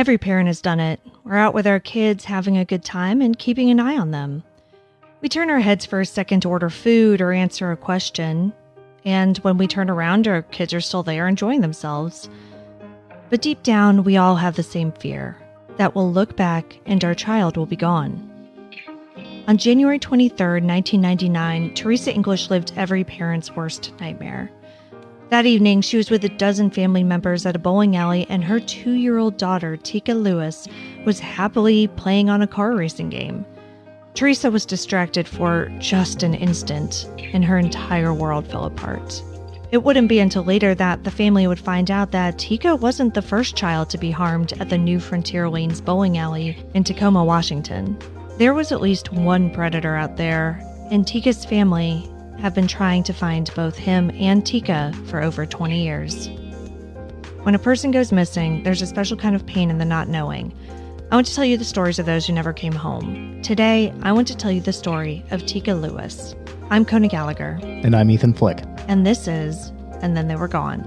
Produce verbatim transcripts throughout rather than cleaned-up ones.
Every parent has done it. We're out with our kids having a good time and keeping an eye on them. We turn our heads for a second to order food or answer a question, and when we turn around, our kids are still there enjoying themselves. But deep down, we all have the same fear, that we'll look back and our child will be gone. On January twenty-third, nineteen ninety-nine, Teresa English lived every parent's worst nightmare. That evening, she was with a dozen family members at a bowling alley, and her two-year-old daughter, Tika Lewis, was happily playing on a car racing game. Teresa was distracted for just an instant, and her entire world fell apart. It wouldn't be until later that the family would find out that Tika wasn't the first child to be harmed at the New Frontier Lanes bowling alley in Tacoma, Washington. There was at least one predator out there, and Tika's family have been trying to find both him and Tika for over twenty years. When a person goes missing, there's a special kind of pain in the not knowing. I want to tell you the stories of those who never came home. Today, I want to tell you the story of Tika Lewis. I'm Kona Gallagher. And I'm Ethan Flick. And this is And Then They Were Gone.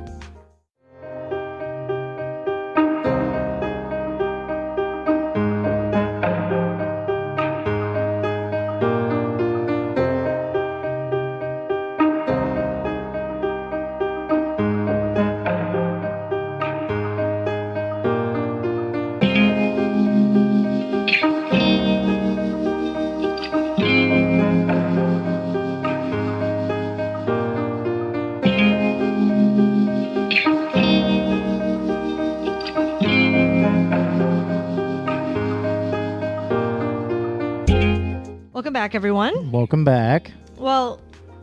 Welcome back, everyone. Welcome back. Well,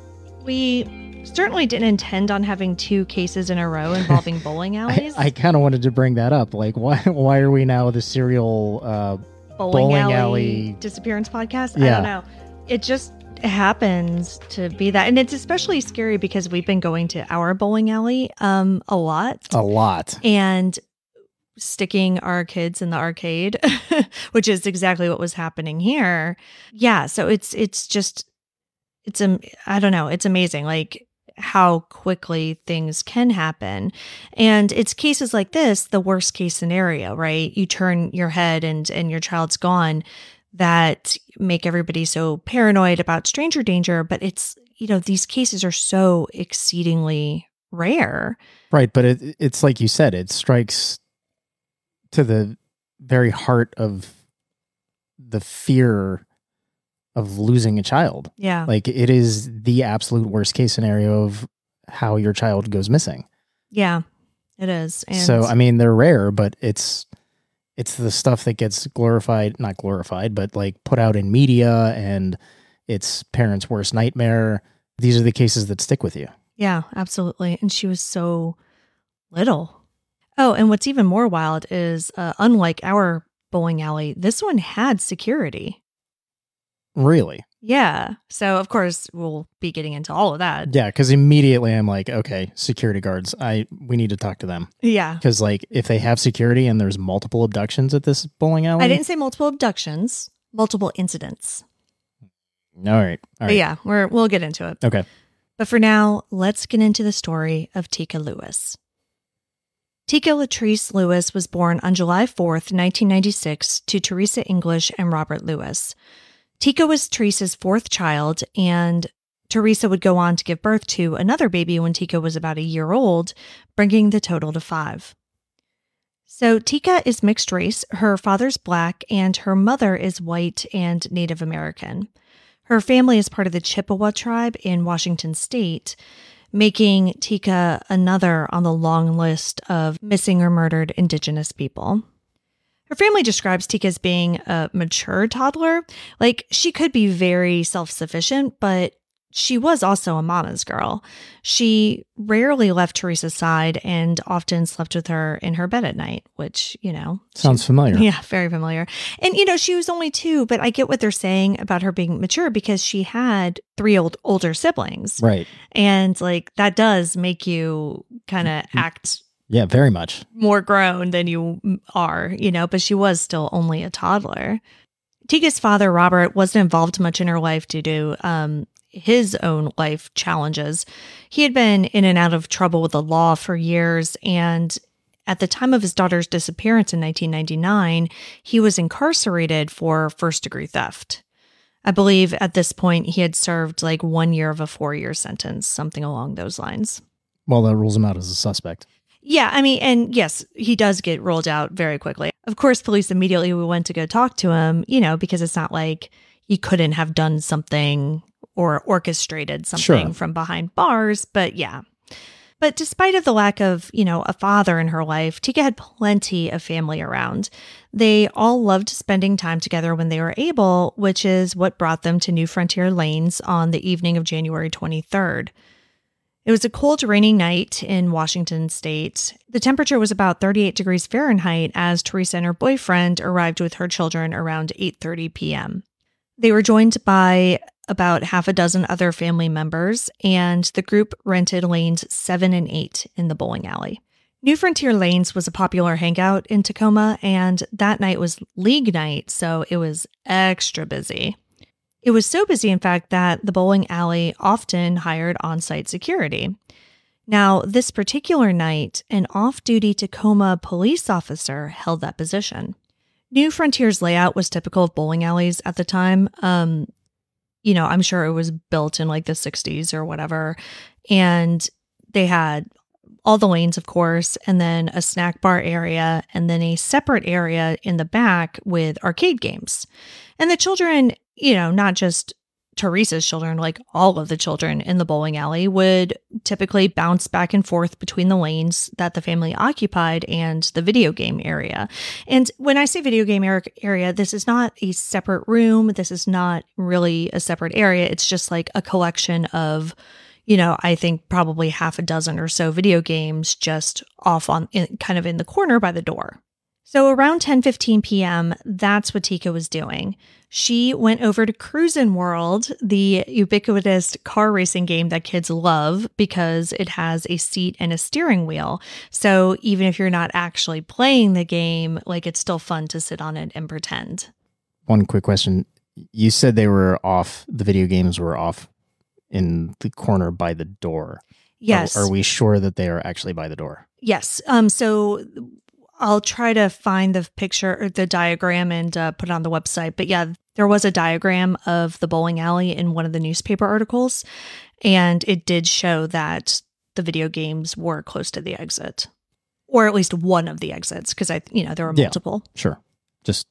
we certainly didn't intend on having two cases in a row involving bowling alleys. I, I kind of wanted to bring that up. Like, why why are we now the serial uh, bowling, bowling alley, alley disappearance podcast? Yeah. I don't know. It just happens to be that. And it's especially scary because we've been going to our bowling alley um, a lot. A lot. And sticking our kids in the arcade, which is exactly what was happening here. Yeah, so it's it's just it's um I don't know, it's amazing like how quickly things can happen. And it's cases like this, the worst case scenario, right? You turn your head and and your child's gone, that make everybody so paranoid about stranger danger, but it's, you know, these cases are so exceedingly rare. Right, but it, it's like you said, it strikes to the very heart of the fear of losing a child. Yeah. Like, it is the absolute worst case scenario of how your child goes missing. Yeah, it is. And so, I mean, they're rare, but it's it's the stuff that gets glorified, not glorified, but like put out in media, and it's parents' worst nightmare. These are the cases that stick with you. Yeah, absolutely. And she was so little. Oh, and what's even more wild is, uh, unlike our bowling alley, this one had security. Really? Yeah. So, of course, we'll be getting into all of that. Yeah, because immediately I'm like, okay, security guards, I we need to talk to them. Yeah. Because, like, if they have security and there's multiple abductions at this bowling alley. I didn't say multiple abductions, multiple incidents. All right. All right. But yeah, we're, we'll get into it. Okay. But for now, let's get into the story of Tika Lewis. Tika Latrice Lewis was born on July fourth, nineteen ninety-six, to Teresa English and Robert Lewis. Tika was Teresa's fourth child, and Teresa would go on to give birth to another baby when Tika was about a year old, bringing the total to five. So Tika is mixed race. Her father's Black, and her mother is white and Native American. Her family is part of the Chippewa tribe in Washington State, making Tika another on the long list of missing or murdered Indigenous people. Her family describes Tika as being a mature toddler. Like, she could be very self-sufficient, but she was also a mama's girl. She rarely left Teresa's side and often slept with her in her bed at night, which, you know. Sounds she, familiar. Yeah, very familiar. And, you know, she was only two, but I get what they're saying about her being mature because she had three old, older siblings. Right. And, like, that does make you kind of act Yeah, very much more grown than you are, you know, but she was still only a toddler. Tika's father, Robert, wasn't involved much in her life due to um, his own life challenges. He had been in and out of trouble with the law for years, and at the time of his daughter's disappearance in nineteen ninety-nine, he was incarcerated for first-degree theft. I believe at this point he had served like one year of a four-year sentence, something along those lines. Well, that rules him out as a suspect. Yeah, I mean, and yes, he does get rolled out very quickly. Of course, police immediately went to go talk to him, you know, because it's not like he couldn't have done something or orchestrated something Sure. from behind bars. But yeah. But despite of the lack of, you know, a father in her life, Tika had plenty of family around. They all loved spending time together when they were able, which is what brought them to New Frontier Lanes on the evening of January twenty-third. It was a cold, rainy night in Washington state. The temperature was about thirty-eight degrees Fahrenheit as Teresa and her boyfriend arrived with her children around eight thirty p.m. They were joined by about half a dozen other family members, and the group rented lanes seven and eight in the bowling alley. New Frontier Lanes was a popular hangout in Tacoma, and that night was league night, so it was extra busy. It was so busy, in fact, that the bowling alley often hired on-site security. Now, this particular night, an off-duty Tacoma police officer held that position. New Frontier's layout was typical of bowling alleys at the time. Um, you know, I'm sure it was built in like the sixties or whatever. And they had all the lanes, of course, and then a snack bar area, and then a separate area in the back with arcade games. And the children, you know, not just Teresa's children, like all of the children in the bowling alley would typically bounce back and forth between the lanes that the family occupied and the video game area. And when I say video game area, this is not a separate room. This is not really a separate area. It's just like a collection of, you know, I think probably half a dozen or so video games just off on in, kind of in the corner by the door. So around ten fifteen p.m., that's what Tika was doing. She went over to Cruisin' World, the ubiquitous car racing game that kids love because it has a seat and a steering wheel. So even if you're not actually playing the game, like it's still fun to sit on it and pretend. One quick question. You said they were off, the video games were off in the corner by the door. Yes. Are, are we sure that they are actually by the door? Yes. Um. So I'll try to find the picture or the diagram and uh, put it on the website. But yeah, there was a diagram of the bowling alley in one of the newspaper articles, and it did show that the video games were close to the exit, or at least one of the exits, because I, you know, there were multiple. Yeah, sure. Just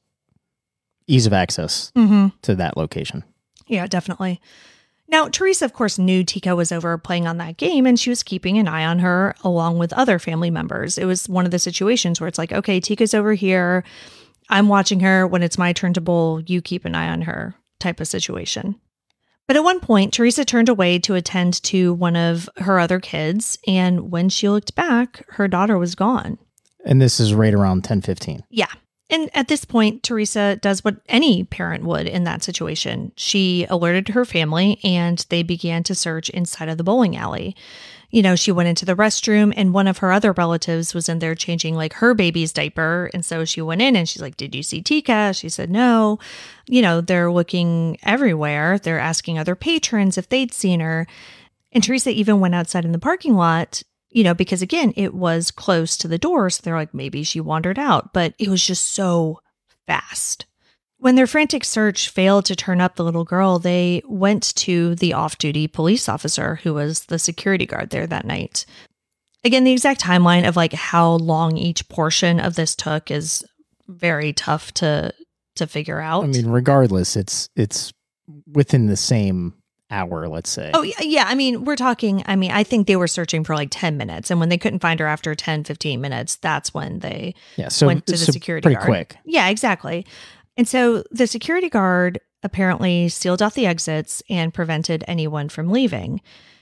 ease of access Mm-hmm. to that location. Yeah, definitely. Now, Teresa, of course, knew Tika was over playing on that game, and she was keeping an eye on her along with other family members. It was one of the situations where it's like, okay, Tika's over here. I'm watching her. When it's my turn to bowl, you keep an eye on her type of situation. But at one point, Teresa turned away to attend to one of her other kids, and when she looked back, her daughter was gone. And this is right around ten fifteen. Yeah. And at this point, Teresa does what any parent would in that situation. She alerted her family, and they began to search inside of the bowling alley. You know, she went into the restroom, and one of her other relatives was in there changing like her baby's diaper. And so she went in and she's like, "Did you see Tika?" She said, "No." You know, they're looking everywhere. They're asking other patrons if they'd seen her. And Teresa even went outside in the parking lot, you know, because again, it was close to the door. So they're like, maybe she wandered out, but it was just so fast. When their frantic search failed to turn up the little girl, they went to the off-duty police officer who was the security guard there that night. Again, the exact timeline of like how long each portion of this took is very tough to to figure out. I mean, regardless, it's it's within the same hour, let's say. Oh, yeah, yeah. I mean, we're talking, I mean, I think they were searching for like ten minutes. And when they couldn't find her after ten, fifteen minutes, that's when they yeah, so, went to the so security pretty guard. quick. Yeah, exactly. And so the security guard apparently sealed off the exits and prevented anyone from leaving.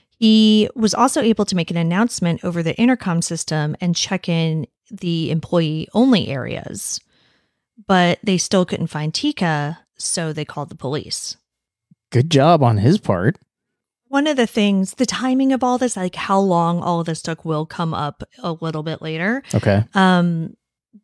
He was also able to make an announcement over the intercom system and check in the employee-only areas. But they still couldn't find Tika, so they called the police. Good job on his part. One of the things, the timing of all this, like how long all of this took, will come up a little bit later. Okay. Um,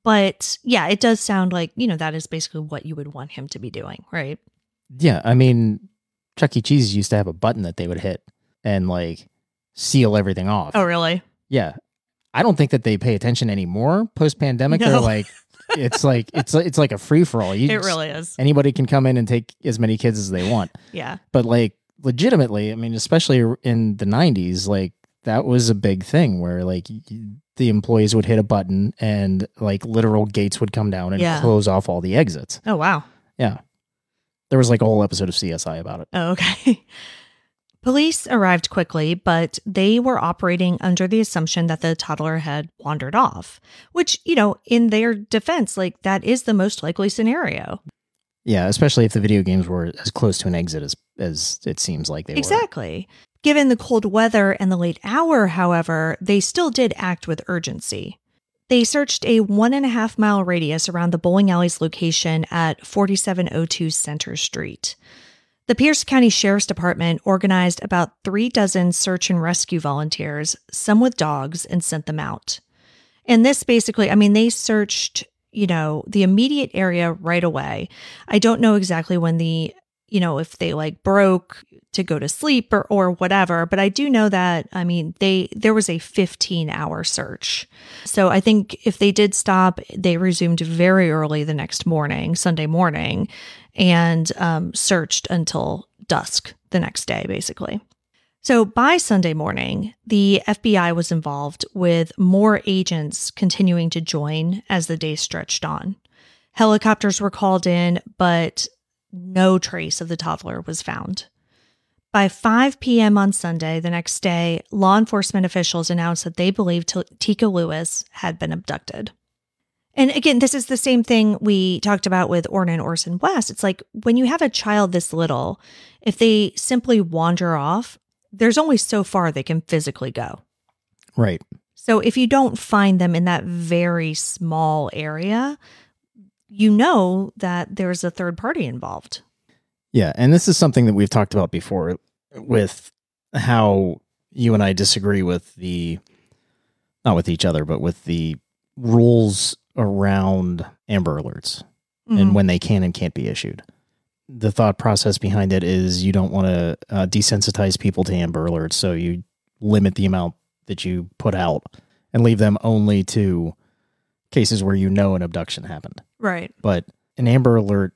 but yeah, it does sound like, you know, that is basically what you would want him to be doing, right? Yeah, I mean, Chuck E. Cheese used to have a button that they would hit and like seal everything off. Oh, really? Yeah. I don't think that they pay attention anymore post pandemic. No. They're like, it's like it's it's like a free for all. It really is. Anybody can come in and take as many kids as they want. Yeah. But like legitimately, I mean, especially in the nineties, like that was a big thing where like the employees would hit a button and like literal gates would come down and Yeah. close off all the exits. Oh, wow. Yeah. There was like a whole episode of C S I about it. Oh, okay. Police arrived quickly, but they were operating under the assumption that the toddler had wandered off, which, you know, in their defense, like that is the most likely scenario. Yeah, especially if the video games were as close to an exit as, as it seems like they were. Exactly. Given the cold weather and the late hour, however, they still did act with urgency. They searched a one and a half mile radius around the bowling alley's location at forty-seven oh two Center Street. The Pierce County Sheriff's Department organized about three dozen search and rescue volunteers, some with dogs, and sent them out. And this basically, I mean, they searched, you know, the immediate area right away. I don't know exactly when the, you know, if they like broke to go to sleep or, or whatever, but I do know that, I mean, they, there was a fifteen hour search. So I think if they did stop, they resumed very early the next morning, Sunday morning, and um, searched until dusk the next day, basically. So by Sunday morning, the F B I was involved with more agents continuing to join as the day stretched on. Helicopters were called in, but no trace of the toddler was found. By five p.m. on Sunday, the next day, law enforcement officials announced that they believed T- Tika Lewis had been abducted. And again, this is the same thing we talked about with Orrin and Orson West. It's like when you have a child this little, if they simply wander off, there's only so far they can physically go. Right. So if you don't find them in that very small area, you know that there's a third party involved. Yeah, and this is something that we've talked about before with how you and I disagree with the, not with each other, but with the rules around Amber Alerts mm-hmm. and when they can and can't be issued. The thought process behind it is you don't want to uh, desensitize people to Amber Alerts, so you limit the amount that you put out and leave them only to cases where you know an abduction happened. Right. But an Amber Alert,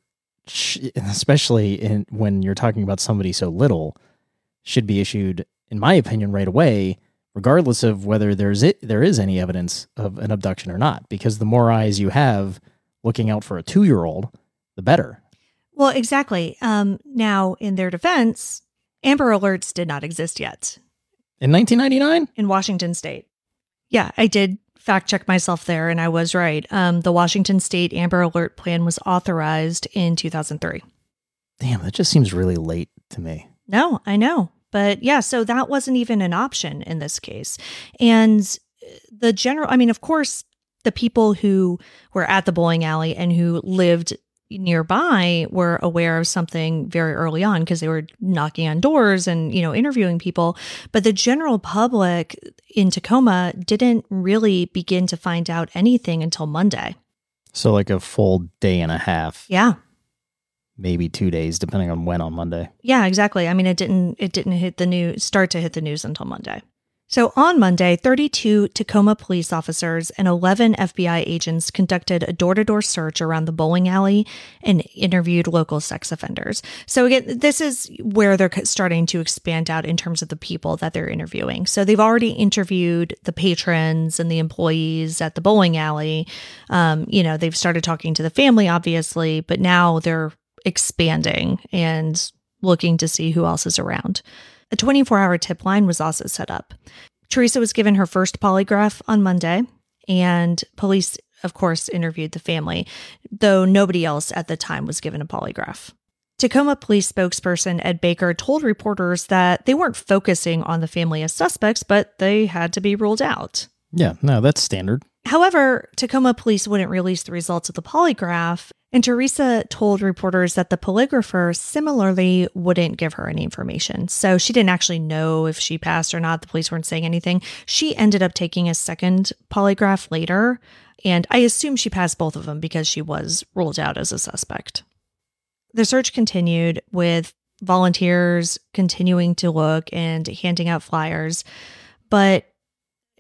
especially in, when you're talking about somebody so little, should be issued, in my opinion, right away, regardless of whether there's it, there is any evidence of an abduction or not, because the more eyes you have looking out for a two-year-old, the better. Well, exactly. Um, now, in their defense, Amber Alerts did not exist yet. In nineteen ninety-nine? In Washington State. Yeah, I did fact check myself there, and I was right. Um, the Washington State Amber Alert Plan was authorized in two thousand three. Damn, that just seems really late to me. No, I know. But yeah, so that wasn't even an option in this case. And the general, I mean, of course, the people who were at the bowling alley and who lived nearby were aware of something very early on because they were knocking on doors and, you know, interviewing people. But the general public in Tacoma didn't really begin to find out anything until Monday. So like a full day and a half. Yeah. Maybe two days, depending on when on Monday. Yeah, exactly. I mean, it didn't it didn't hit the news, start to hit the news until Monday. So on Monday, thirty-two Tacoma police officers and eleven F B I agents conducted a door-to-door search around the bowling alley and interviewed local sex offenders. So again, this is where they're starting to expand out in terms of the people that they're interviewing. So they've already interviewed the patrons and the employees at the bowling alley. Um, you know, they've started talking to the family, obviously, but now they're expanding and looking to see who else is around. A twenty-four hour tip line was also set up. Teresa was given her first polygraph on Monday, and police, of course, interviewed the family, though nobody else at the time was given a polygraph. Tacoma police spokesperson Ed Baker told reporters that they weren't focusing on the family as suspects, but they had to be ruled out. Yeah, no, that's standard. However, Tacoma police wouldn't release the results of the polygraph, and Teresa told reporters that the polygrapher similarly wouldn't give her any information. So she didn't actually know if she passed or not. The police weren't saying anything. She ended up taking a second polygraph later, and I assume she passed both of them because she was ruled out as a suspect. The search continued with volunteers continuing to look and handing out flyers, but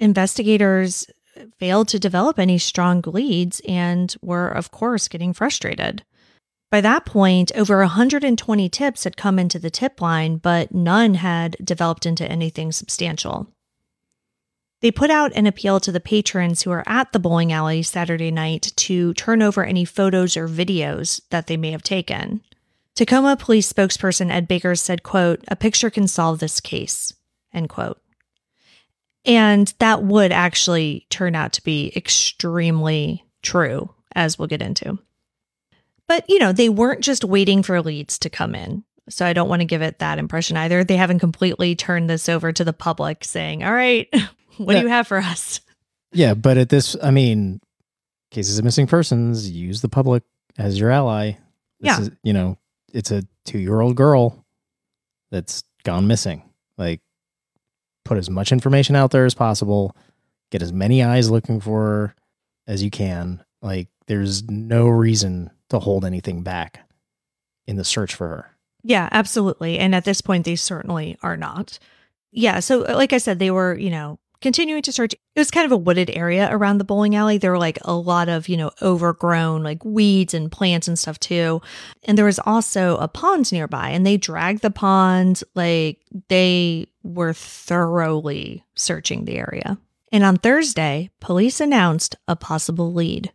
investigators failed to develop any strong leads and were, of course, getting frustrated. By that point, over one hundred twenty tips had come into the tip line, but none had developed into anything substantial. They put out an appeal to the patrons who were at the bowling alley Saturday night to turn over any photos or videos that they may have taken. Tacoma Police spokesperson Ed Baker said, quote, "A picture can solve this case," end quote. And that would actually turn out to be extremely true, as we'll get into. But, you know, they weren't just waiting for leads to come in. So I don't want to give it that impression either. They haven't completely turned this over to the public saying, all right, what yeah. do you have for us? Yeah, but at this, I mean, cases of missing persons, use the public as your ally. This yeah. is, you know, it's a two-year-old girl that's gone missing. Like, put as much information out there as possible. Get as many eyes looking for her as you can. Like, there's no reason to hold anything back in the search for her. Yeah, absolutely. And at this point, they certainly are not. Yeah. So like I said, they were, you know, continuing to search. It was kind of a wooded area around the bowling alley. There were like a lot of, you know, overgrown like weeds and plants and stuff too. And there was also a pond nearby, and they dragged the pond. Like, they were thoroughly searching the area. And on Thursday, police announced a possible lead.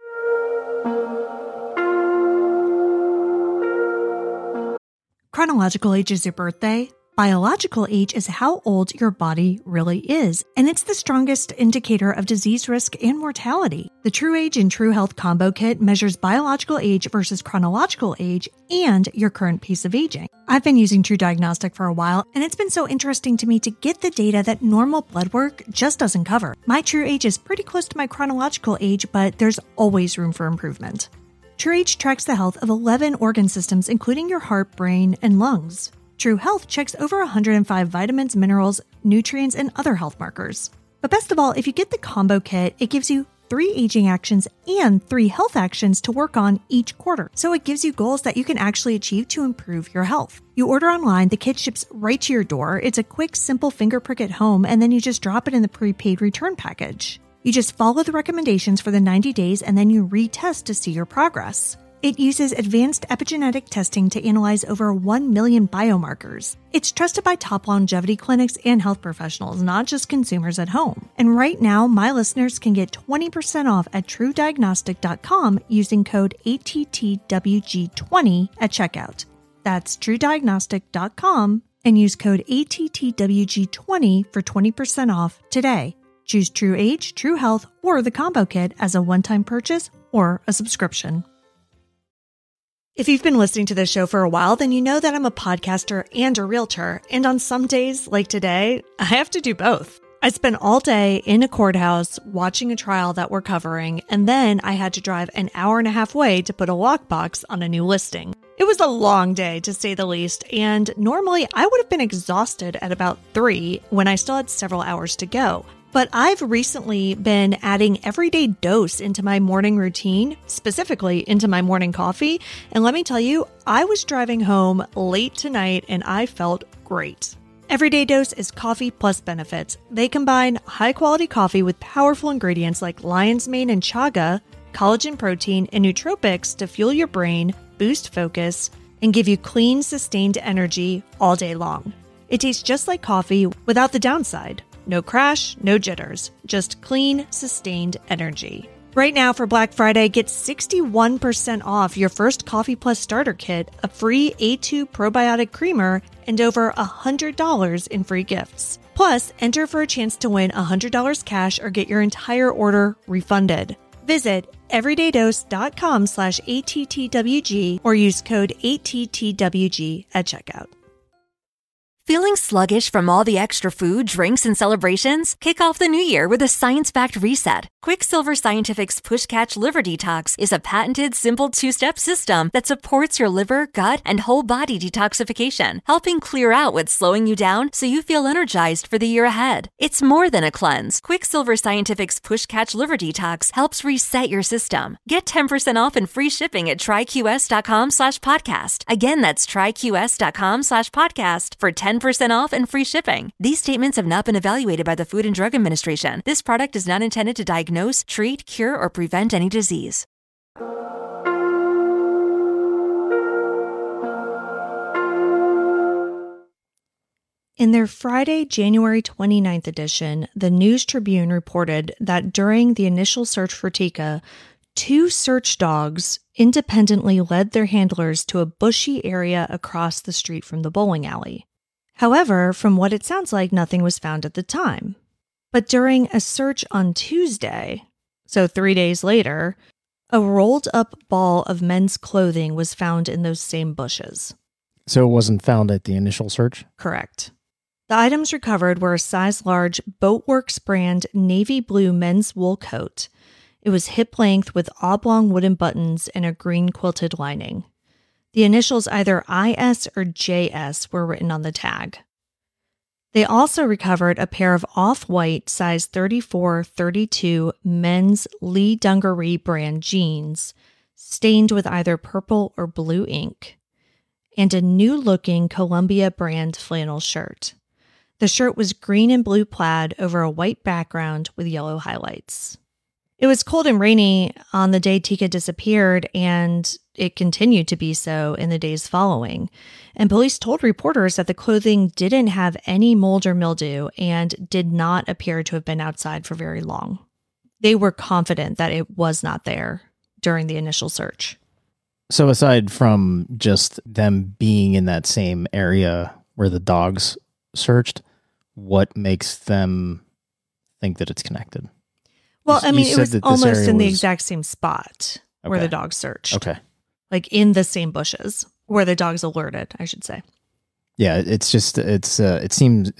Chronological age is your birthday. Biological age is how old your body really is, and it's the strongest indicator of disease risk and mortality. The True Age and True Health Combo Kit measures biological age versus chronological age and your current pace of aging. I've been using True Diagnostic for a while, and it's been so interesting to me to get the data that normal blood work just doesn't cover. My true age is pretty close to my chronological age, but there's always room for improvement. True Age tracks the health of eleven organ systems, including your heart, brain, and lungs. True Health checks over one hundred five vitamins, minerals, nutrients, and other health markers. But best of all, if you get the combo kit, it gives you three aging actions and three health actions to work on each quarter. So it gives you goals that you can actually achieve to improve your health. You order online, the kit ships right to your door. It's a quick, simple finger prick at home, and then you just drop it in the prepaid return package. You just follow the recommendations for the ninety days, and then you retest to see your progress. It uses advanced epigenetic testing to analyze over one million biomarkers. It's trusted by top longevity clinics and health professionals, not just consumers at home. And right now, my listeners can get twenty percent off at true diagnostic dot com using code A T T W G twenty at checkout. That's true diagnostic dot com and use code A T T W G twenty for twenty percent off today. Choose True Age, True Health, or the combo kit as a one-time purchase or a subscription. If you've been listening to this show for a while, then you know that I'm a podcaster and a realtor. And on some days, like today, I have to do both. I spent all day in a courthouse watching a trial that we're covering, and then I had to drive an hour and a half away to put a lockbox on a new listing. It was a long day, to say the least, and normally I would have been exhausted at about three when I still had several hours to go. But I've recently been adding everyday dose into my morning routine, specifically into my morning coffee. And let me tell you, I was driving home late tonight and I felt great. Everyday Dose is coffee plus benefits. They combine high-quality coffee with powerful ingredients like lion's mane and chaga, collagen protein, and nootropics to fuel your brain, boost focus, and give you clean, sustained energy all day long. It tastes just like coffee without the downside. No crash, no jitters, just clean, sustained energy. Right now for Black Friday, get sixty-one percent off your first Coffee Plus starter kit, a free A two probiotic creamer, and over one hundred dollars in free gifts. Plus, enter for a chance to win one hundred dollars cash or get your entire order refunded. Visit everydaydose.com slash ATTWG or use code A T T W G at checkout. Feeling sluggish from all the extra food, drinks, and celebrations? Kick off the new year with a science-backed reset. Quicksilver Scientific's Push Catch Liver Detox is a patented, simple two-step system that supports your liver, gut, and whole body detoxification, helping clear out what's slowing you down so you feel energized for the year ahead. It's more than a cleanse. Quicksilver Scientific's Push Catch Liver Detox helps reset your system. Get ten percent off and free shipping at try Q S dot com slash podcast. Again, that's try Q S dot com slash podcast for ten ten percent off and free shipping. These statements have not been evaluated by the Food and Drug Administration. This product is not intended to diagnose, treat, cure, or prevent any disease. In their Friday, January twenty-ninth edition, the News Tribune reported that during the initial search for Tika, two search dogs independently led their handlers to a bushy area across the street from the bowling alley. However, from what it sounds like, nothing was found at the time. But during a search on Tuesday, so three days later, a rolled up ball of men's clothing was found in those same bushes. So it wasn't found at the initial search? Correct. The items recovered were a size large Boatworks brand navy blue men's wool coat. It was hip length with oblong wooden buttons and a green quilted lining. The initials either I S or J S were written on the tag. They also recovered a pair of off-white size thirty-four thirty-two men's Lee Dungaree brand jeans, stained with either purple or blue ink, and a new-looking Columbia brand flannel shirt. The shirt was green and blue plaid over a white background with yellow highlights. It was cold and rainy on the day Tika disappeared, and it continued to be so in the days following. And police told reporters that the clothing didn't have any mold or mildew and did not appear to have been outside for very long. They were confident that it was not there during the initial search. So aside from just them being in that same area where the dogs searched, what makes them think that it's connected? Well, You- I mean, you it said was that this almost area in the was- exact same spot where Okay. the dogs searched. Okay. Like in the same bushes where the dogs alerted, I should say. Yeah, it's just, it's, uh, it seems,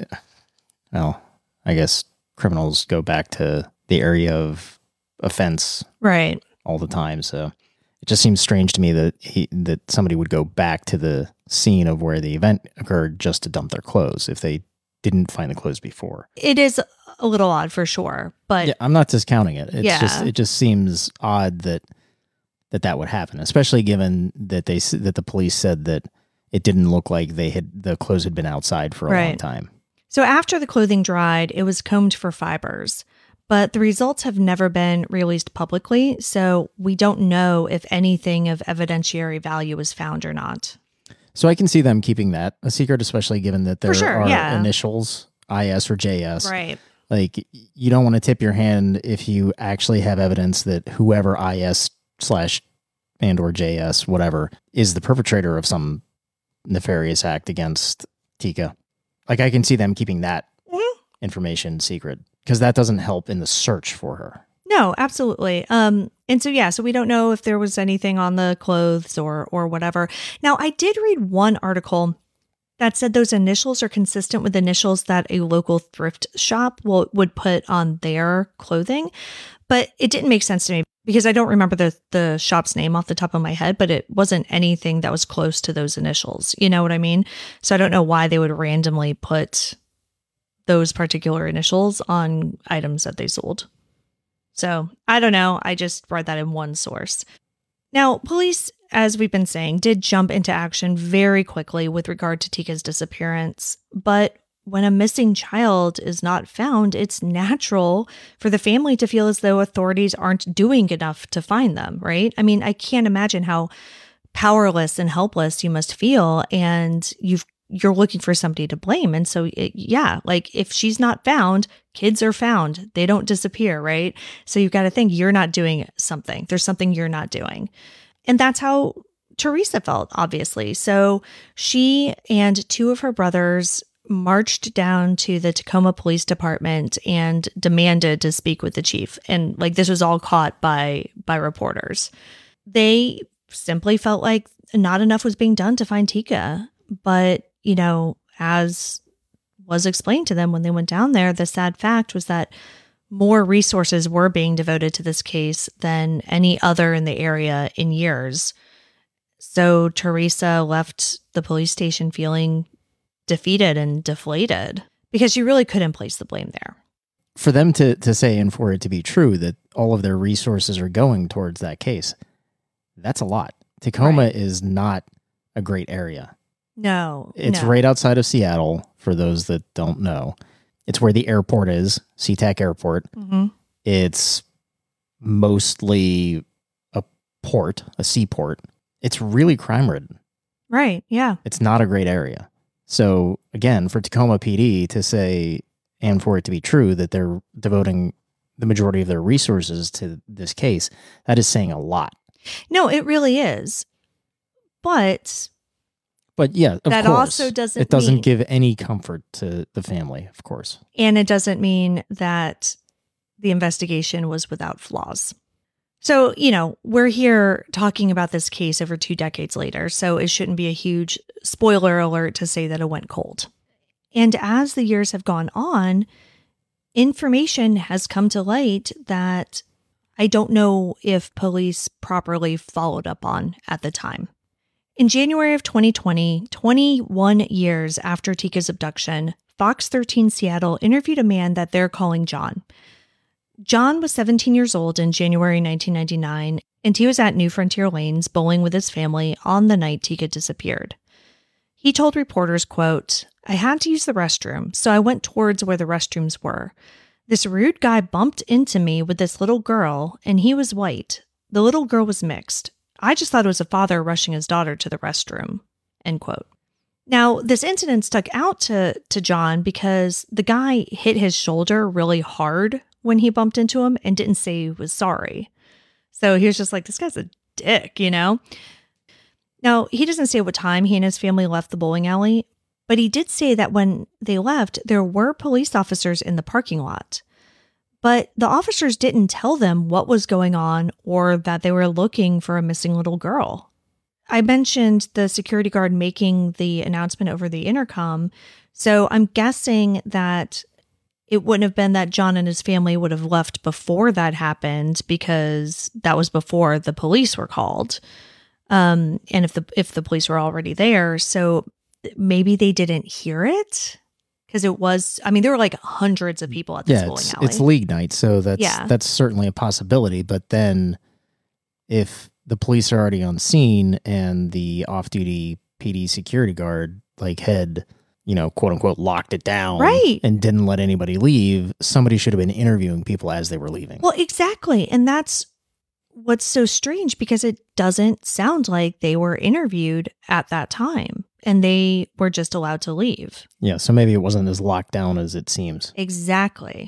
well, I guess criminals go back to the area of offense Right. all the time. So it just seems strange to me that he, that somebody would go back to the scene of where the event occurred just to dump their clothes if they didn't find the clothes before. It is a little odd for sure, but Yeah, I'm not discounting it. It's Yeah. just, it just seems odd that, that that would happen, especially given that they, s- that the police said that it didn't look like they had, the clothes had been outside for a long Right. time. So after the clothing dried, it was combed for fibers, but the results have never been released publicly, so we don't know if anything of evidentiary value was found or not. So I can see them keeping that a secret, especially given that there sure, are yeah. initials, I S or J S. Right. Like, you don't want to tip your hand if you actually have evidence that whoever I S slash and or J S, whatever, is the perpetrator of some nefarious act against Tika. Like, I can see them keeping that Mhm. information secret because that doesn't help in the search for her. No, absolutely. Um, and so, yeah, so we don't know if there was anything on the clothes or or whatever. Now, I did read one article that said those initials are consistent with initials that a local thrift shop will, would put on their clothing, but it didn't make sense to me because I don't remember the, the shop's name off the top of my head, but it wasn't anything that was close to those initials. You know what I mean? So I don't know why they would randomly put those particular initials on items that they sold. So I don't know. I just read that in one source. Now, police, as we've been saying, did jump into action very quickly with regard to Tika's disappearance. But when a missing child is not found, it's natural for the family to feel as though authorities aren't doing enough to find them, right? I mean, I can't imagine how powerless and helpless you must feel, and you've you're looking for somebody to blame. And so, it, yeah, like if she's not found, kids are found. They don't disappear, right? So you've got to think you're not doing something. There's something you're not doing. And that's how Teresa felt, obviously. So she and two of her brothers marched down to the Tacoma Police Department and demanded to speak with the chief. And like this was all caught by by reporters. They simply felt like not enough was being done to find Tika. But, you know, as was explained to them when they went down there, the sad fact was that more resources were being devoted to this case than any other in the area in years. So Teresa left the police station feeling defeated and deflated because she really couldn't place the blame there. For them to, to say, and for it to be true, that all of their resources are going towards that case, that's a lot. Tacoma Right. is not a great area. No. It's no. right outside of Seattle, for those that don't know. It's where the airport is, SeaTac Airport. Mm-hmm. It's mostly a port, a seaport. It's really crime-ridden. Right, yeah. It's not a great area. So, again, for Tacoma P D to say, and for it to be true, that they're devoting the majority of their resources to this case, that is saying a lot. No, it really is. But... But yeah, of that course, also doesn't it doesn't mean, give any comfort to the family, of course. And it doesn't mean that the investigation was without flaws. So, you know, we're here talking about this case over two decades later, so it shouldn't be a huge spoiler alert to say that it went cold. And as the years have gone on, information has come to light that I don't know if police properly followed up on at the time. In January of twenty twenty, twenty-one years after Tika's abduction, Fox thirteen Seattle interviewed a man that they're calling John. John was seventeen years old in January nineteen ninety-nine, and he was at New Frontier Lanes bowling with his family on the night Tika disappeared. He told reporters, quote, "I had to use the restroom, so I went towards where the restrooms were. This rude guy bumped into me with this little girl, and he was white. The little girl was mixed. I just thought it was a father rushing his daughter to the restroom," end quote. Now, this incident stuck out to, to John because the guy hit his shoulder really hard when he bumped into him and didn't say he was sorry. So he was just like, this guy's a dick, you know? Now, he doesn't say what time he and his family left the bowling alley, but he did say that when they left, there were police officers in the parking lot. But the officers didn't tell them what was going on or that they were looking for a missing little girl. I mentioned the security guard making the announcement over the intercom, so I'm guessing that it wouldn't have been that John and his family would have left before that happened because that was before the police were called. Um, and if the if the police were already there, so maybe they didn't hear it. Because it was, I mean, there were like hundreds of people at this yeah, bowling it's, alley. it's league night, so that's Yeah. that's certainly a possibility. But then if the police are already on scene and the off-duty P D security guard like had, you know, quote unquote, locked it down Right. and didn't let anybody leave, somebody should have been interviewing people as they were leaving. Well, exactly. And that's what's so strange because it doesn't sound like they were interviewed at that time and they were just allowed to leave. Yeah, so maybe it wasn't as locked down as it seems. Exactly.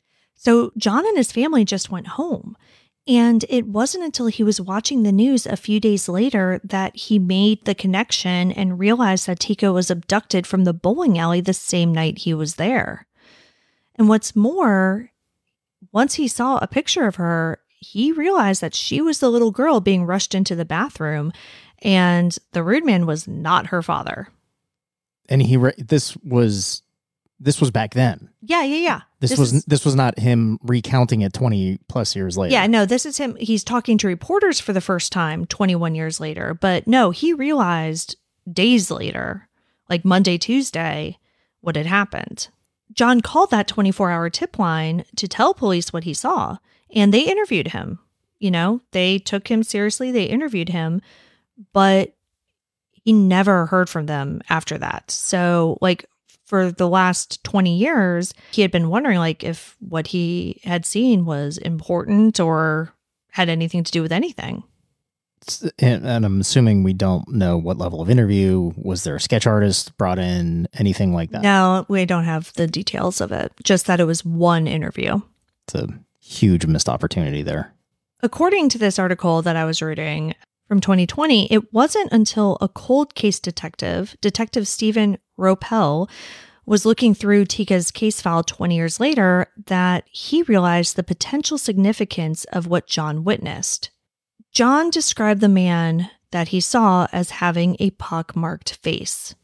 So John and his family just went home. And it wasn't until he was watching the news a few days later that he made the connection and realized that Tika was abducted from the bowling alley the same night he was there. And what's more, once he saw a picture of her, he realized that she was the little girl being rushed into the bathroom, and the rude man was not her father. And he re- this was this was back then. Yeah, yeah, yeah. This, This was is- this was not him recounting it twenty plus years later. Yeah, no, this is him. He's talking to reporters for the first time twenty-one years later. But no, he realized days later, like Monday, Tuesday, what had happened. John called that twenty-four hour tip line to tell police what he saw, and they interviewed him. You know, they took him seriously. They interviewed him, but he never heard from them after that. So, like, for the last twenty years, he had been wondering, like, if what he had seen was important or had anything to do with anything. And, and I'm assuming we don't know what level of interview. Was there a sketch artist brought in? Anything like that? No, we don't have the details of it. Just that it was one interview. It's a huge missed opportunity there. According to this article that I was reading from twenty twenty, it wasn't until a cold case detective, Detective Stephen Ropel, was looking through Tika's case file twenty years later that he realized the potential significance of what John witnessed. John described the man that he saw as having a pockmarked face.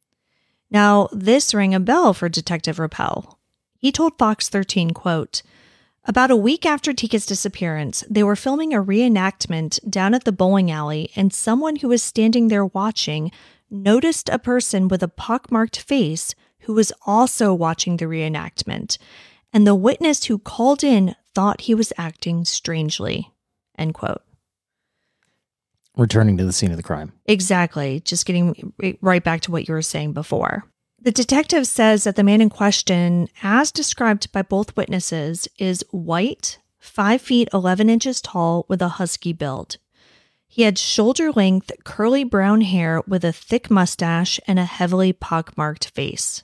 Now, this rang a bell for Detective Ropel. He told Fox thirteen, quote, "About a week after Tika's disappearance, they were filming a reenactment down at the bowling alley, and someone who was standing there watching noticed a person with a pockmarked face who was also watching the reenactment, and the witness who called in thought he was acting strangely," end quote. Returning to the scene of the crime. Exactly. Just getting right back to what you were saying before. The detective says that the man in question, as described by both witnesses, is white, five feet eleven inches tall with a husky build. He had shoulder-length, curly brown hair with a thick mustache and a heavily pockmarked face.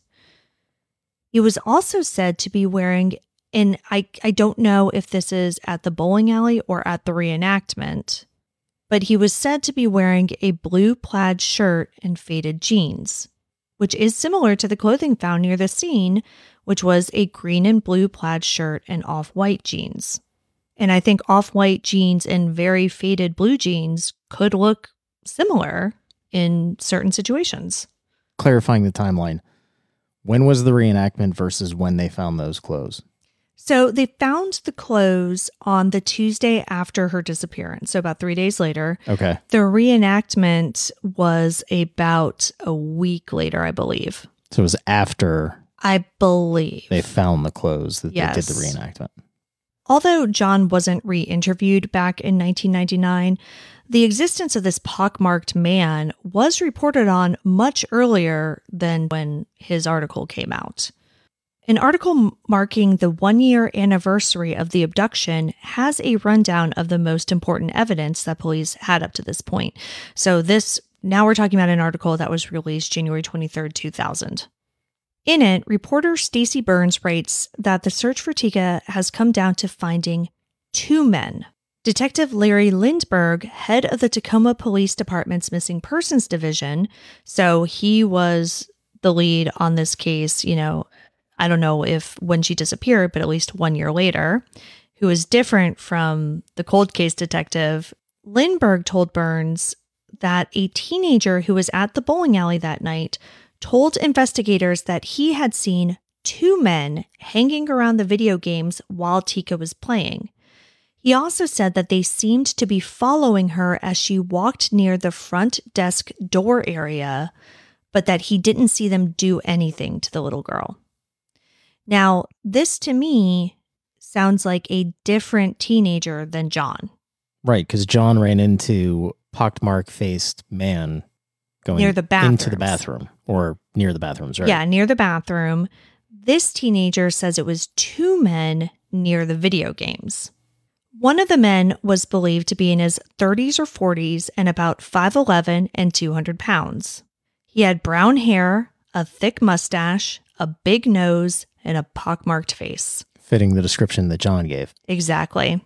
He was also said to be wearing, and I, I don't know if this is at the bowling alley or at the reenactment, but he was said to be wearing a blue plaid shirt and faded jeans, which is similar to the clothing found near the scene, which was a green and blue plaid shirt and off-white jeans. And I think off-white jeans and very faded blue jeans could look similar in certain situations. Clarifying the timeline. When was the reenactment versus when they found those clothes? So they found the clothes on the Tuesday after her disappearance, so about three days later. Okay. The reenactment was about a week later, I believe. So it was after I believe. they found the clothes that Yes. they did the reenactment. Although John wasn't re-interviewed back in nineteen ninety-nine, the existence of this pockmarked man was reported on much earlier than when his article came out. An article marking the one-year anniversary of the abduction has a rundown of the most important evidence that police had up to this point. So this, now we're talking about an article that was released January twenty-third, two thousand. In it, reporter Stacey Burns writes that the search for Tika has come down to finding two men. Detective Larry Lindbergh, head of the Tacoma Police Department's Missing Persons Division, so he was the lead on this case, you know, I don't know if when she disappeared, but at least one year later, who is different from the cold case detective. Lindbergh told Burns that a teenager who was at the bowling alley that night told investigators that he had seen two men hanging around the video games while Tika was playing. He also said that they seemed to be following her as she walked near the front desk door area, but that he didn't see them do anything to the little girl. Now, this to me sounds like a different teenager than John. Right, because John ran into pockmark-faced man going Near the into the bathrooms. bathroom or near the bathrooms, right? Yeah, near the bathroom. This teenager says it was two men near the video games. One of the men was believed to be in his thirties or forties and about five eleven and two hundred pounds. He had brown hair, a thick mustache, a big nose, and a pockmarked face. Fitting the description that John gave. Exactly.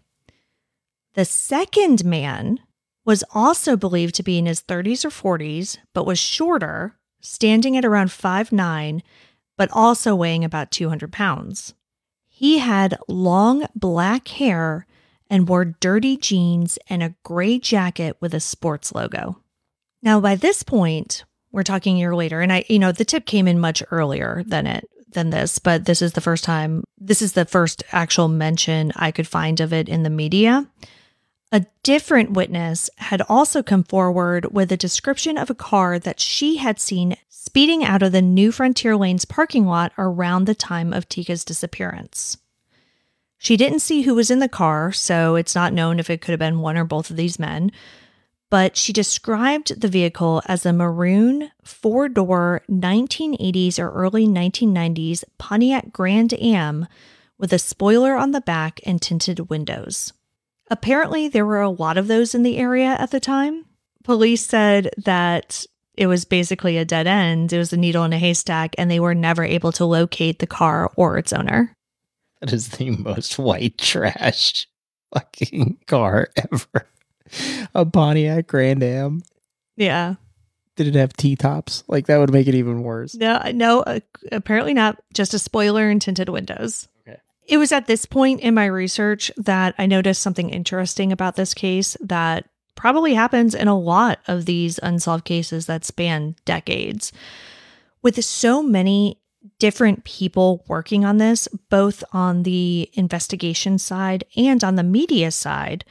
The second man was also believed to be in his thirties or forties, but was shorter, standing at around five nine, but also weighing about two hundred pounds. He had long black hair and wore dirty jeans and a gray jacket with a sports logo. Now, by this point, we're talking a year later, and I, you know, the tip came in much earlier than it than this, but this is the first time, this is the first actual mention I could find of it in the media. A different witness had also come forward with a description of a car that she had seen speeding out of the New Frontier Lanes parking lot around the time of Tika's disappearance. She didn't see who was in the car, so it's not known if it could have been one or both of these men, but she described the vehicle as a maroon, four-door, nineteen eighties or early nineteen nineties Pontiac Grand Am with a spoiler on the back and tinted windows. Apparently, there were a lot of those in the area at the time. Police said that it was basically a dead end. It was a needle in a haystack, and they were never able to locate the car or its owner. That is the most white trash fucking car ever. A Pontiac Grand Am. Yeah. Did it have T-tops? Like, that would make it even worse. No, no, uh, apparently not. Just a spoiler and tinted windows. Okay. It was at this point in my research that I noticed something interesting about this case that probably happens in a lot of these unsolved cases that span decades. With so many different people working on this, both on the investigation side and on the media side,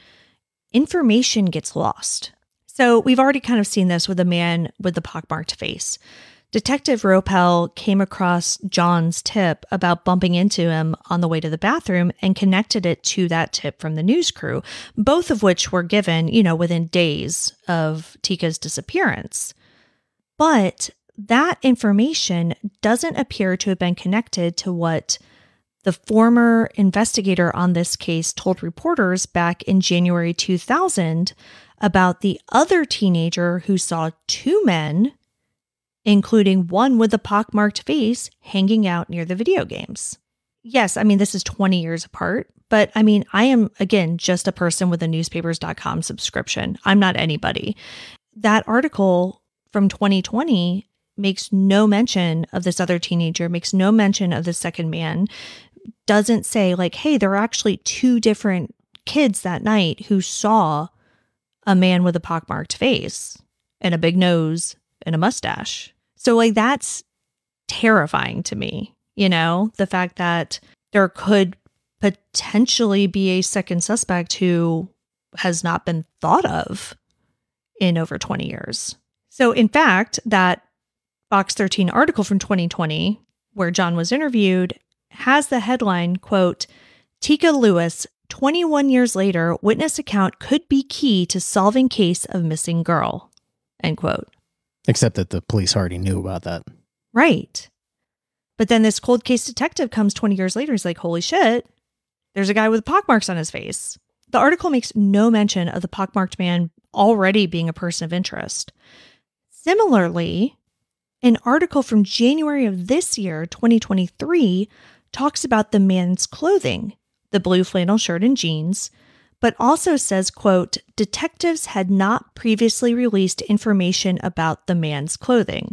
information gets lost. So we've already kind of seen this with the man with the pockmarked face. Detective Ropel came across John's tip about bumping into him on the way to the bathroom and connected it to that tip from the news crew, both of which were given, you know, within days of Tika's disappearance. But that information doesn't appear to have been connected to what the former investigator on this case told reporters back in January two thousand about the other teenager who saw two men, including one with a pockmarked face, hanging out near the video games. Yes, I mean, this is twenty years apart, but I mean, I am, again, just a person with a newspapers dot com subscription. I'm not anybody. That article from twenty twenty makes no mention of this other teenager, makes no mention of the second man, doesn't say like, hey, there are actually two different kids that night who saw a man with a pockmarked face and a big nose and a mustache. So like, that's terrifying to me, you know, the fact that there could potentially be a second suspect who has not been thought of in over twenty years. So in fact, that Fox thirteen article from twenty twenty, where John was interviewed, has the headline, quote, Tika Lewis, twenty-one years later, witness account could be key to solving case of missing girl, end quote. Except that the police already knew about that. Right. But then this cold case detective comes twenty years later. He's like, holy shit, there's a guy with pockmarks on his face. The article makes no mention of the pockmarked man already being a person of interest. Similarly, an article from January of this year, twenty twenty-three, talks about the man's clothing, the blue flannel shirt and jeans, but also says, quote, detectives had not previously released information about the man's clothing,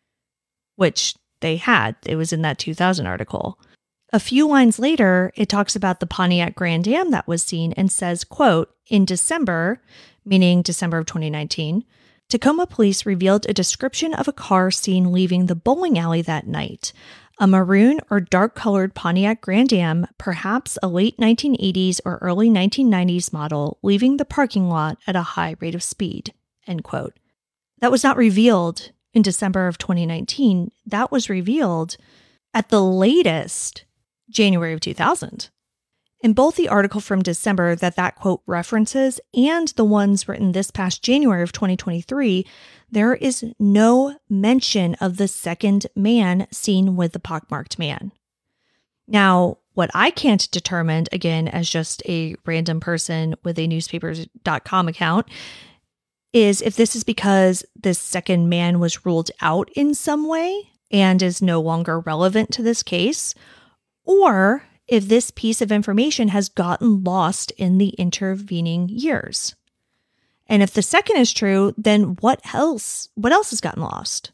which they had. It was in that two thousand article. A few lines later, it talks about the Pontiac Grand Am that was seen and says, quote, in December, meaning December of twenty nineteen, Tacoma police revealed a description of a car seen leaving the bowling alley that night. A maroon or dark-colored Pontiac Grand Am, perhaps a late nineteen eighties or early nineteen nineties model, leaving the parking lot at a high rate of speed, end quote. That was not revealed in December of twenty nineteen. That was revealed at the latest January of two thousand. In both the article from December that that quote references and the ones written this past January of twenty twenty-three, there is no mention of the second man seen with the pockmarked man. Now, what I can't determine, again, as just a random person with a newspapers dot com account, is if this is because this second man was ruled out in some way and is no longer relevant to this case, or if this piece of information has gotten lost in the intervening years. And if the second is true, then what else, what else has gotten lost?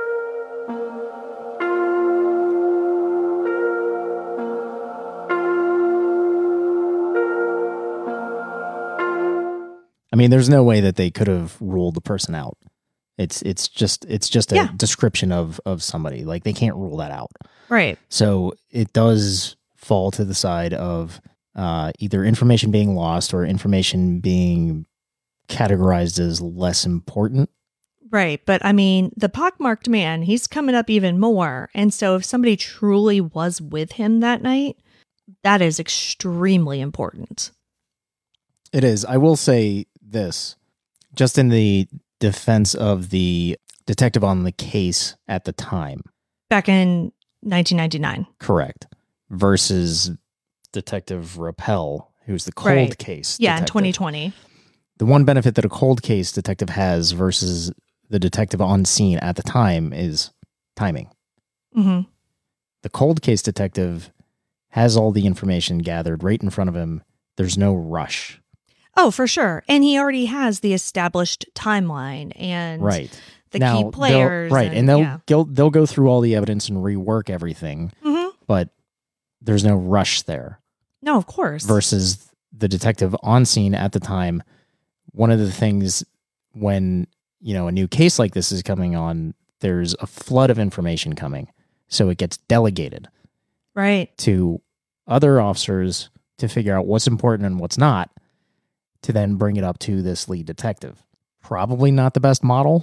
I mean, there's no way that they could have ruled the person out. It's it's just it's just a yeah. description of of somebody. Like, they can't rule that out. Right. So it does fall to the side of uh, either information being lost or information being categorized as less important. Right. But I mean, the pockmarked man, he's coming up even more. And so if somebody truly was with him that night, that is extremely important. It is. I will say this, just in the defense of the detective on the case at the time. Back in nineteen ninety-nine. Correct. Versus Detective Ropel, who's the cold right. case Yeah, detective. in twenty twenty. The one benefit that a cold case detective has versus the detective on scene at the time is timing. Mm-hmm. The cold case detective has all the information gathered right in front of him. There's no rush. Oh, for sure. And he already has the established timeline and right. the now, key players. Right. And, and they'll, yeah. they'll they'll go through all the evidence and rework everything. Mm-hmm. But there's no rush there. No, of course. Versus the detective on scene at the time. One of the things when, you know, a new case like this is coming on, there's a flood of information coming. So it gets delegated. Right. To other officers to figure out what's important and what's not, to then bring it up to this lead detective. Probably not the best model.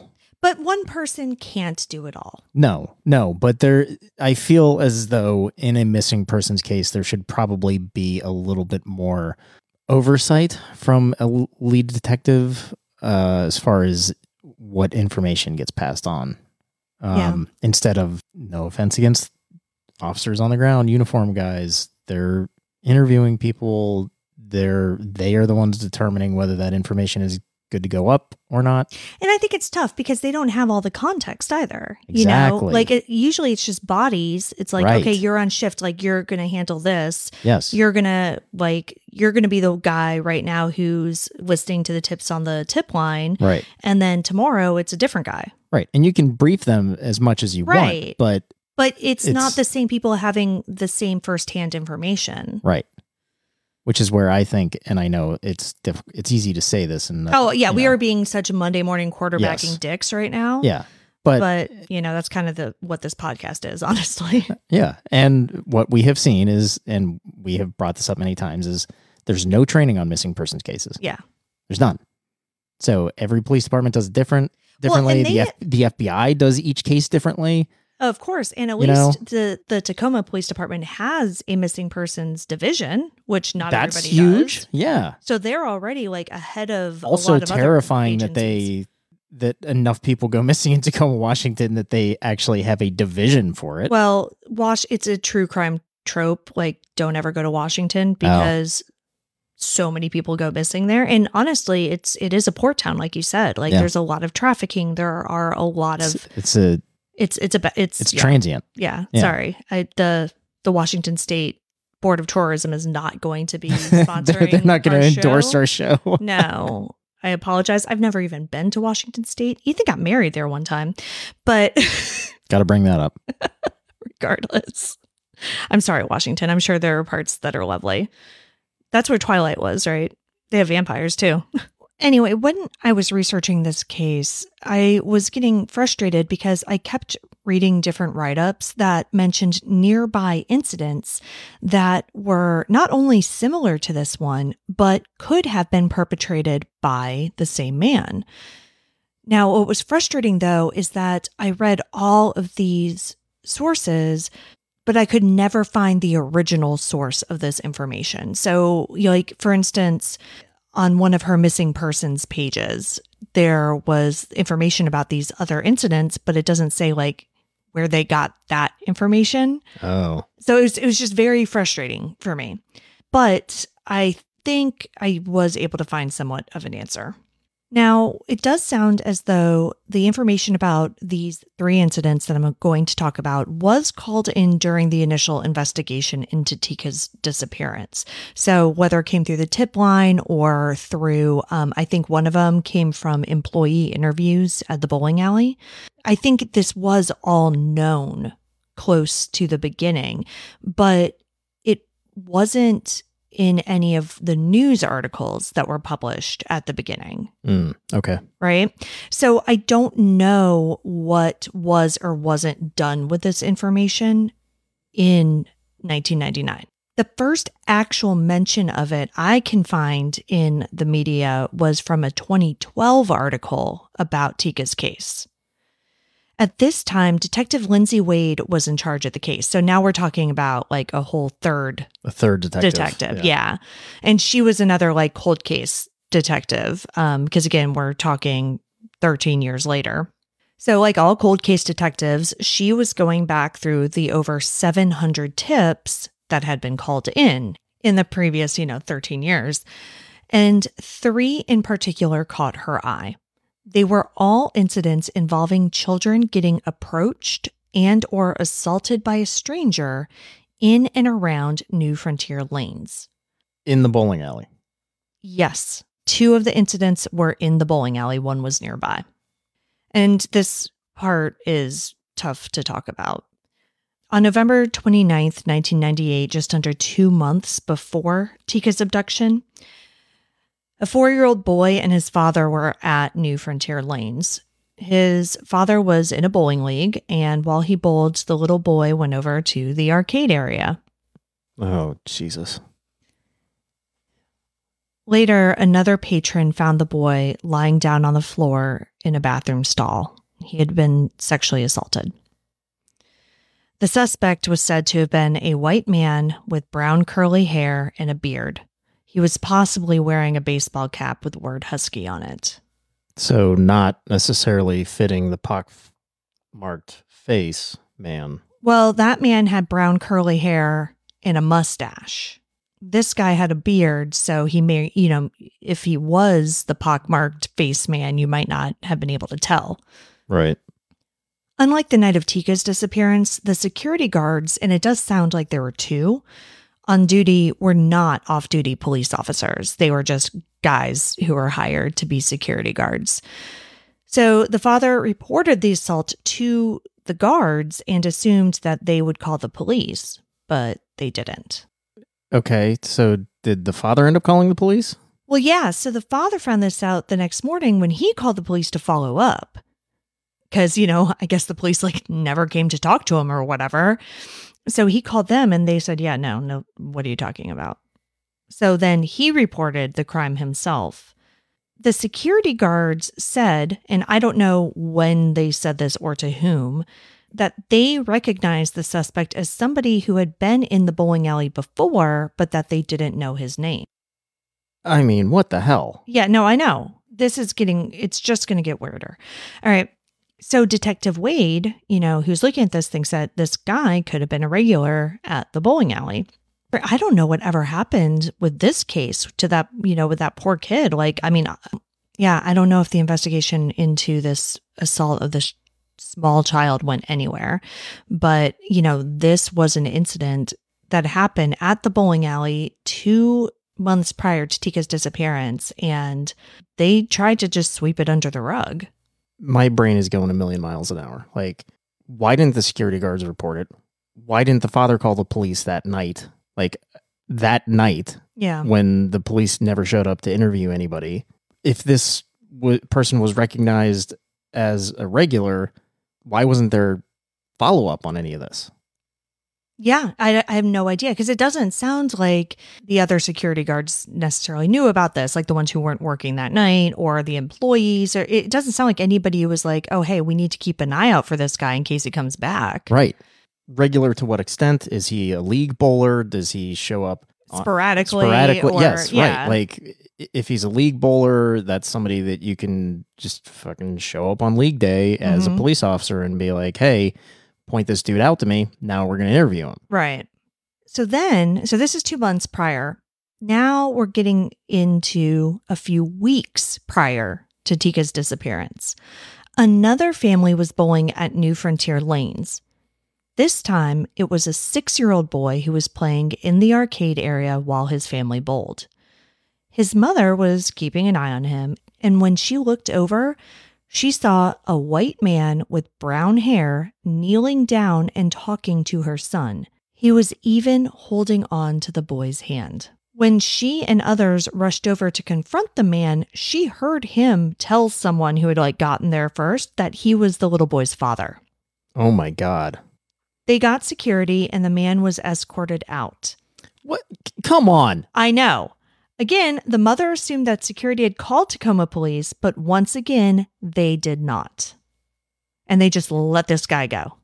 But one person can't do it all. No, no. But there, I feel as though in a missing persons case, there should probably be a little bit more oversight from a lead detective uh, as far as what information gets passed on. Um, yeah. Instead of, no offense against officers on the ground, uniform guys, they're interviewing people. They're, they are the ones determining whether that information is good to go up or not. And I think it's tough because they don't have all the context either. Exactly. You know, like it, usually it's just bodies. It's like, right. okay, you're on shift. Like you're going to handle this. Yes. You're going to like, you're going to be the guy right now who's listening to the tips on the tip line. Right. And then tomorrow it's a different guy. Right. And you can brief them as much as you right. want, but But it's, it's not the same people having the same firsthand information. Right. Which is where I think, and I know it's diff- it's easy to say this. And oh yeah, we know. are being such Monday morning quarterbacking yes. dicks right now. Yeah, but but you know that's kind of the what this podcast is, honestly. Yeah, and what we have seen is, and we have brought this up many times, is there's no training on missing persons cases. Yeah, there's none. So every police department does it different differently. Well, they, the F- the F B I does each case differently. Of course. And at you least know, the, the Tacoma Police Department has a missing persons division, which not that's everybody huge. does. Yeah. So they're already like ahead of also a lot of terrifying other that they that enough people go missing in Tacoma, Washington that they actually have a division for it. Well, Wash it's a true crime trope. Like, don't ever go to Washington because oh. so many people go missing there. And honestly, it's it is a port town, like you said. Like, yeah. there's a lot of trafficking. There are a lot of it's, it's a It's it's a it's it's yeah. transient. Yeah, yeah. sorry. I, the the Washington State Board of Tourism is not going to be sponsoring. they're, they're not going to endorse show. our show. No, I apologize. I've never even been to Washington State. Ethan got married there one time, but got to bring that up. Regardless, I'm sorry, Washington. I'm sure there are parts that are lovely. That's where Twilight was, right? They have vampires too. Anyway, when I was researching this case, I was getting frustrated because I kept reading different write-ups that mentioned nearby incidents that were not only similar to this one, but could have been perpetrated by the same man. Now, what was frustrating, though, is that I read all of these sources, but I could never find the original source of this information. So, like, for instance, on one of her missing persons pages, there was information about these other incidents, but it doesn't say like where they got that information. Oh. So it was, it was just very frustrating for me. But I think I was able to find somewhat of an answer. Now, it does sound as though the information about these three incidents that I'm going to talk about was called in during the initial investigation into Tika's disappearance. So whether it came through the tip line or through, um, I think one of them came from employee interviews at the bowling alley. I think this was all known close to the beginning, but it wasn't in any of the news articles that were published at the beginning. Mm, okay. Right? So I don't know what was or wasn't done with this information in nineteen ninety-nine. The first actual mention of it I can find in the media was from a twenty twelve article about Tika's case. At this time, Detective Lindsay Wade was in charge of the case. So now we're talking about like a whole third a third detective. Detective, yeah. yeah. And she was another like cold case detective. Um, because again, we're talking thirteen years later. So like all cold case detectives, she was going back through the over seven hundred tips that had been called in in the previous, you know, thirteen years. And three in particular caught her eye. They were all incidents involving children getting approached and or assaulted by a stranger in and around New Frontier Lanes. In the bowling alley? Yes. Two of the incidents were in the bowling alley. One was nearby. And this part is tough to talk about. On November twenty-ninth, nineteen ninety-eight, just under two months before Tika's abduction, a four-year-old boy and his father were at New Frontier Lanes. His father was in a bowling league, and while he bowled, the little boy went over to the arcade area. Oh, Jesus. Later, another patron found the boy lying down on the floor in a bathroom stall. he had been sexually assaulted. The suspect was said to have been a white man with brown curly hair and a beard. He was possibly wearing a baseball cap with the word Husky on it. So not necessarily fitting the pock-marked face man. Well, that man had brown curly hair and a mustache. This guy had a beard, so he may, you know, if he was the pockmarked face man, you might not have been able to tell. Right. Unlike the night of Tika's disappearance, the security guards, and it does sound like there were two, on duty were not off-duty police officers. They were just guys who were hired to be security guards. So the father reported the assault to the guards and assumed that they would call the police, but they didn't. Okay, so did the father end up calling the police? Well, yeah, so the father found this out the next morning when he called the police to follow up. Because, you know, I guess the police like never came to talk to him or whatever. So he called them and they said, yeah, no, no, what are you talking about? So then he reported the crime himself. The security guards said, and I don't know when they said this or to whom, that they recognized the suspect as somebody who had been in the bowling alley before, but that they didn't know his name. I mean, what the hell? Yeah, no, I know. This is getting, it's just going to get weirder. All right. So Detective Wade, you know, who's looking at this thing, said this guy could have been a regular at the bowling alley. But I don't know what ever happened with this case to that, you know, with that poor kid. Like, I mean, yeah, I don't know if the investigation into this assault of this small child went anywhere. But, you know, this was an incident that happened at the bowling alley two months prior to Tika's disappearance. And they tried to just sweep it under the rug. My brain is going a million miles an hour. Like, why didn't the security guards report it? Why didn't the father call the police that night? Like, that night, yeah, when the police never showed up to interview anybody. If this w- person was recognized as a regular, why wasn't there follow-up on any of this? Yeah, I, I have no idea, because it doesn't sound like the other security guards necessarily knew about this, like the ones who weren't working that night or the employees. Or it doesn't sound like anybody was like, oh, hey, we need to keep an eye out for this guy in case he comes back. Right. Regular to what extent? Is he a league bowler? Does he show up on, sporadically? Sporadically, or, yes, yeah. right. Like, if he's a league bowler, that's somebody that you can just fucking show up on league day as Mm-hmm. a police officer and be like, hey, point this dude out to me. Now we're going to interview him. Right. So then, so this is two months prior. Now we're getting into a few weeks prior to Tika's disappearance. Another family was bowling at New Frontier Lanes. This time, it was a six-year-old boy who was playing in the arcade area while his family bowled. His mother was keeping an eye on him, and when she looked over, she saw a white man with brown hair kneeling down and talking to her son. He was even holding on to the boy's hand. When she and others rushed over to confront the man, she heard him tell someone who had like gotten there first that he was the little boy's father. Oh my God. They got security and the man was escorted out. What? Come on. I know. Again, the mother assumed that security had called Tacoma police, but once again, they did not. And they just let this guy go.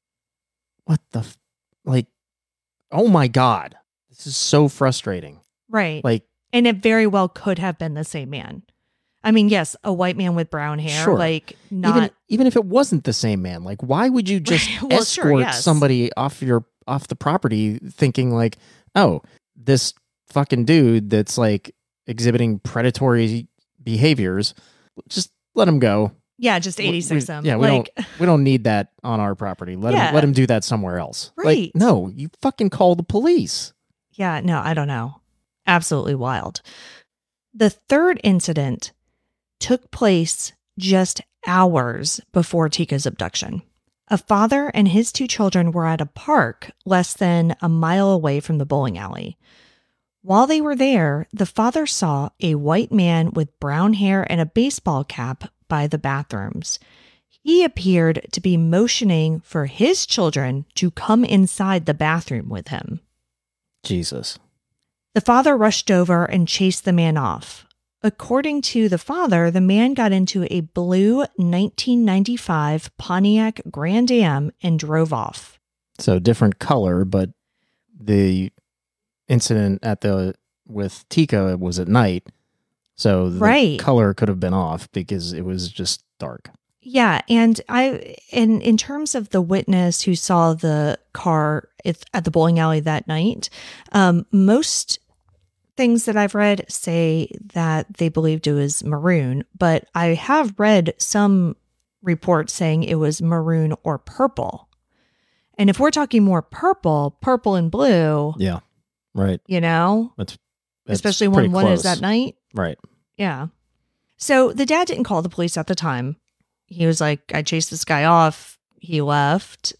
What the? F- like, oh my God. This is so frustrating. Right. Like, and it very well could have been the same man. I mean, yes, a white man with brown hair, Sure. like not... even, even if it wasn't the same man, like, why would you just Well, escort sure, yes. somebody off your off the property thinking like, oh, this fucking dude that's like exhibiting predatory behaviors, just let him go. Yeah, just eighty-six We- him. Yeah, we like, don't we don't need that on our property. Let Yeah. him let him do that somewhere else. Right. Like, no, you fucking call the police. Yeah, no, I don't know. Absolutely wild. The third incident took place just hours before Tika's abduction. A father and his two children were at a park less than a mile away from the bowling alley. While they were there, the father saw a white man with brown hair and a baseball cap by the bathrooms. He appeared to be motioning for his children to come inside the bathroom with him. Jesus. The father rushed over and chased the man off. according to the father, the man got into a blue nineteen ninety-five Pontiac Grand Am and drove off. So different color, but the incident at the with Tika was at night. So the right. color could have been off because it was just dark. Yeah, and I in in terms of the witness who saw the car at the bowling alley that night, um, most things that I've read say that they believed it was maroon, but I have read some reports saying it was maroon or purple. And if we're talking more purple, purple and blue, yeah, right, you know, that's, that's especially when one is at night, right? Yeah. So the dad didn't call the police at the time. He was like, I chased this guy off. He left.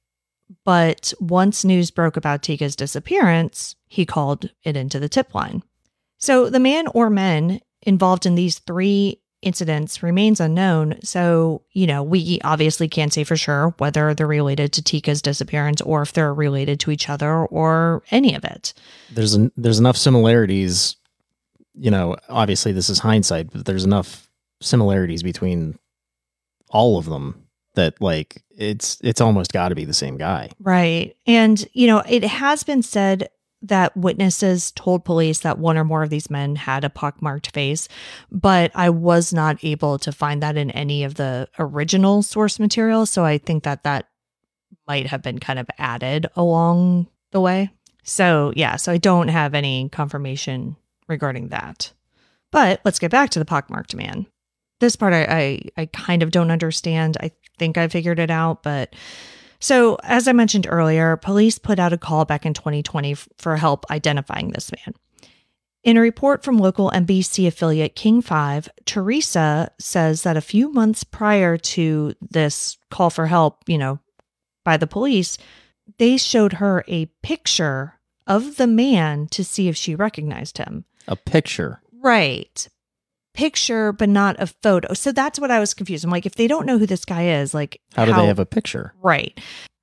But once news broke about Tika's disappearance, he called it into the tip line. So the man or men involved in these three incidents remains unknown. So, you know, we obviously can't say for sure whether they're related to Tika's disappearance or if they're related to each other or any of it. There's an, there's enough similarities, you know, obviously this is hindsight, but there's enough similarities between all of them that like it's it's almost got to be the same guy. Right. And, you know, it has been said that witnesses told police that one or more of these men had a pockmarked face, but I was not able to find that in any of the original source material. So I think that that might have been kind of added along the way. So, yeah, so I don't have any confirmation regarding that. But let's get back to the pockmarked man. This part I, I I kind of don't understand. I think I figured it out, but so as I mentioned earlier, police put out a call back in twenty twenty f- for help identifying this man. In a report from local N B C affiliate King five, Teresa says that a few months prior to this call for help, you know, by the police, they showed her a picture of the man to see if she recognized him. A picture. Right. Picture, but not a photo. So that's what I was confused. I'm like, if they don't know who this guy is, like, how do how, they have a picture? Right.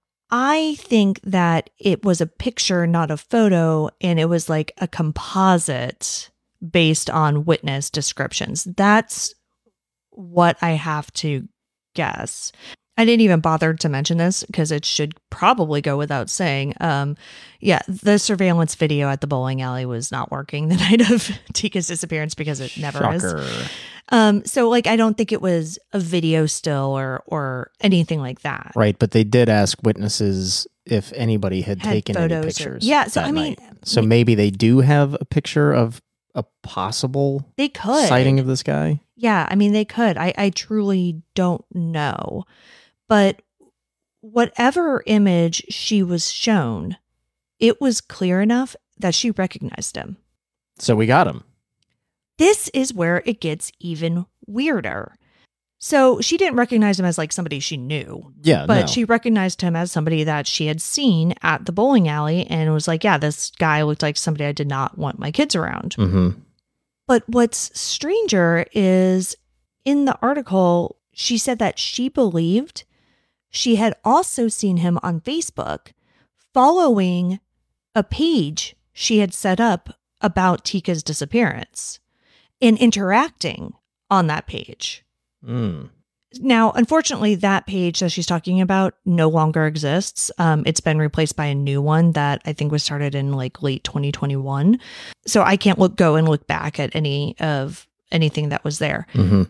I think that it was a picture, not a photo, and it was like a composite based on witness descriptions. That's what I have to guess. I didn't even bother to mention this because it should probably go without saying. Um, yeah, the surveillance video at the bowling alley was not working the night of Tika's disappearance because it never Shocker. is. Um, so, like, I don't think it was a video still or or anything like that. Right, but they did ask witnesses if anybody had, Had taken any photos or- pictures. yeah, so that I mean- night. so maybe they do have a picture of a possible They could. sighting of this guy. Yeah, I mean, they could. I, I truly don't know. But whatever image she was shown, it was clear enough that she recognized him. So we got him. This is where it gets even weirder. So she didn't recognize him as like somebody she knew. Yeah, But no. she recognized him as somebody that she had seen at the bowling alley and was like, yeah, this guy looked like somebody I did not want my kids around. Mm-hmm. But what's stranger is in the article, she said that she believed she had also seen him on Facebook following a page she had set up about Tika's disappearance and interacting on that page. Mm. Now, unfortunately, that page that she's talking about no longer exists. Um, it's been replaced by a new one that I think was started in like late twenty twenty-one. So I can't look go and look back at any of anything that was there. Mm-hmm.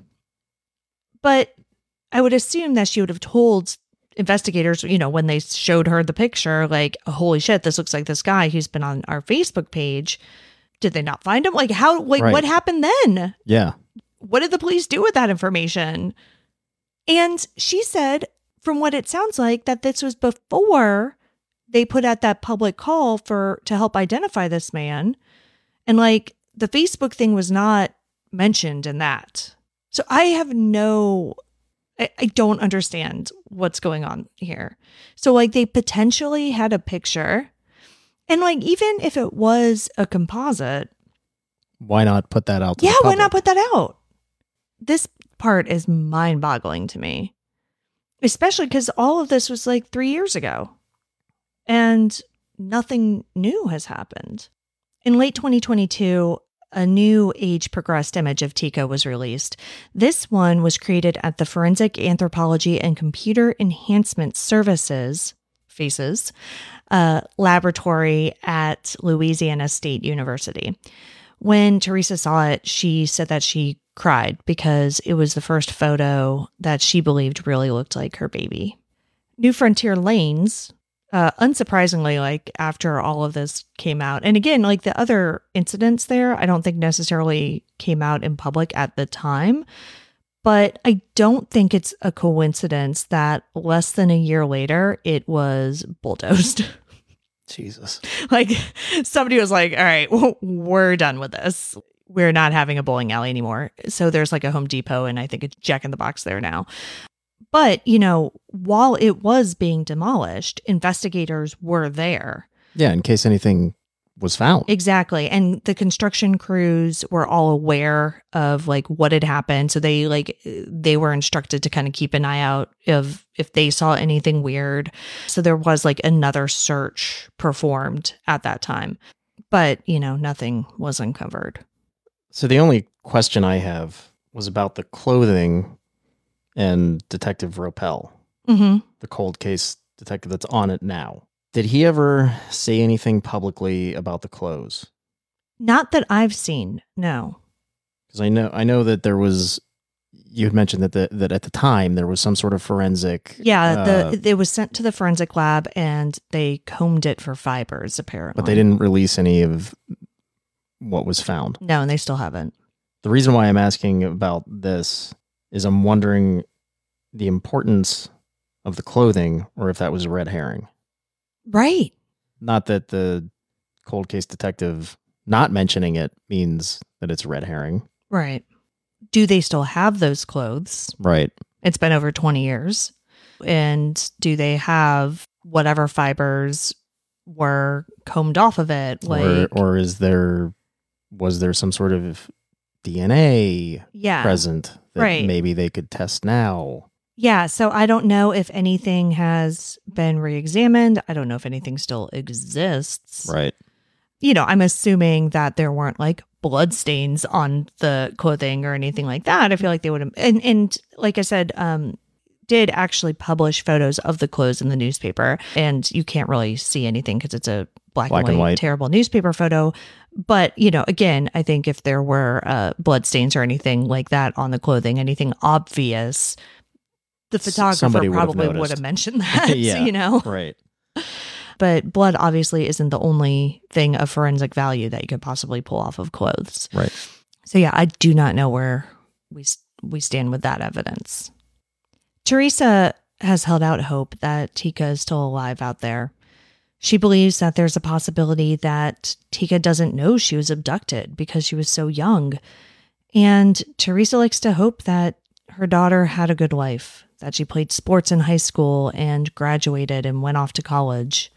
But I would assume that she would have told investigators, you know, when they showed her the picture, like, oh, holy shit, this looks like this guy who's been on our Facebook page. Did they not find him? Like, how, like, Right. what happened then? Yeah. What did the police do with that information? And she said, from what it sounds like, that this was before they put out that public call for to help identify this man. And like the Facebook thing was not mentioned in that. So I have no, I, I don't understand what's going on here. So like they potentially had a picture. And like, even if it was a composite, Why not put that out to yeah, the why public? not put that out? This part is mind boggling to me, especially because all of this was like three years ago and nothing new has happened. In late twenty twenty-two, a new age-progressed image of Tika was released. This one was created at the Forensic Anthropology and Computer Enhancement Services, FACES, uh, laboratory at Louisiana State University. When Teresa saw it, she said that she cried because it was the first photo that she believed really looked like her baby. New Frontier Lanes, uh, unsurprisingly, like after all of this came out, and again, like the other incidents there, I don't think necessarily came out in public at the time, but I don't think it's a coincidence that less than a year later, it was bulldozed. Jesus. Like somebody was like, all right, well, we're done with this. We're not having a bowling alley anymore. So there's like a Home Depot and I think a Jack in the Box there now. But, you know, while it was being demolished, investigators were there. Yeah, in case anything was found. Exactly. And the construction crews were all aware of like what had happened. So they like they were instructed to kind of keep an eye out of if they saw anything weird. So there was like another search performed at that time. But, you know, nothing was uncovered. So the only question I have was about the clothing and Detective Ropel, Mm-hmm. the cold case detective that's on it now. Did he ever say anything publicly about the clothes? Not that I've seen, no. Because I know I know that there was, you had mentioned that the, that at the time there was some sort of forensic. Yeah, uh, the it was sent to the forensic lab and they combed it for fibers, apparently. But they didn't release any of what was found. No, and they still haven't. The reason why I'm asking about this is I'm wondering the importance of the clothing or if that was a red herring. Right. Not that the cold case detective not mentioning it means that it's a red herring. Right. Do they still have those clothes? Right. It's been over twenty years. And do they have whatever fibers were combed off of it? Like, or, or is there, was there some sort of D N A yeah, present that right. maybe they could test now? Yeah, so I don't know if anything has been re-examined. I don't know if anything still exists. Right. You know, I'm assuming that there weren't like blood stains on the clothing or anything like that. I feel like they would have, and, and like I said, um, did actually publish photos of the clothes in the newspaper, and you can't really see anything because it's a black, Black and, white, and white. terrible newspaper photo. But, you know, again, I think if there were uh, blood stains or anything like that on the clothing, anything obvious, the photographer Somebody would have probably would noticed. have mentioned that, Yeah, you know? Right. But blood obviously isn't the only thing of forensic value that you could possibly pull off of clothes. Right. So yeah, I do not know where we we stand with that evidence. Teresa has held out hope that Tika is still alive out there. She believes that there's a possibility that Tika doesn't know she was abducted because she was so young. And Teresa likes to hope that her daughter had a good life, that she played sports in high school and graduated and went off to college.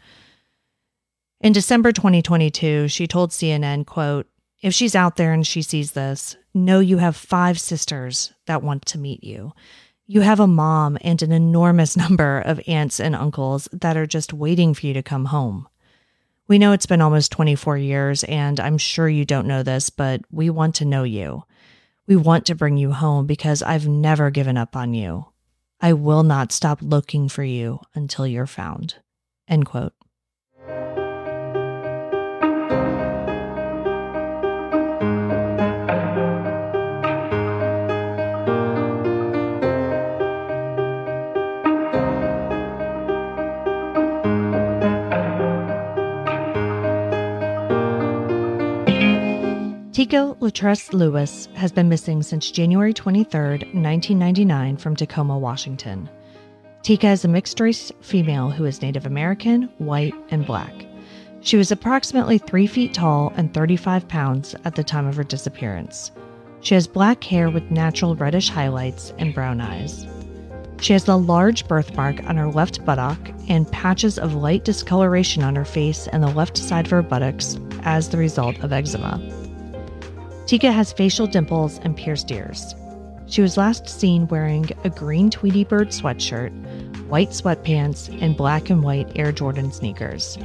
In December twenty twenty-two, she told C N N, quote, "If she's out there and she sees this, know you have five sisters that want to meet you. You have a mom and an enormous number of aunts and uncles that are just waiting for you to come home. We know it's been almost twenty-four years, and I'm sure you don't know this, but we want to know you. We want to bring you home because I've never given up on you. I will not stop looking for you until you're found." End quote. Tika Latress Lewis has been missing since January twenty-third, nineteen ninety-nine from Tacoma, Washington. Tika is a mixed-race female who is Native American, white, and black. She was approximately three feet tall and thirty-five pounds at the time of her disappearance. She has black hair with natural reddish highlights and brown eyes. She has a large birthmark on her left buttock and patches of light discoloration on her face and the left side of her buttocks as the result of eczema. Tika has facial dimples and pierced ears. She was last seen wearing a green Tweety Bird sweatshirt, white sweatpants, and black and white Air Jordan sneakers.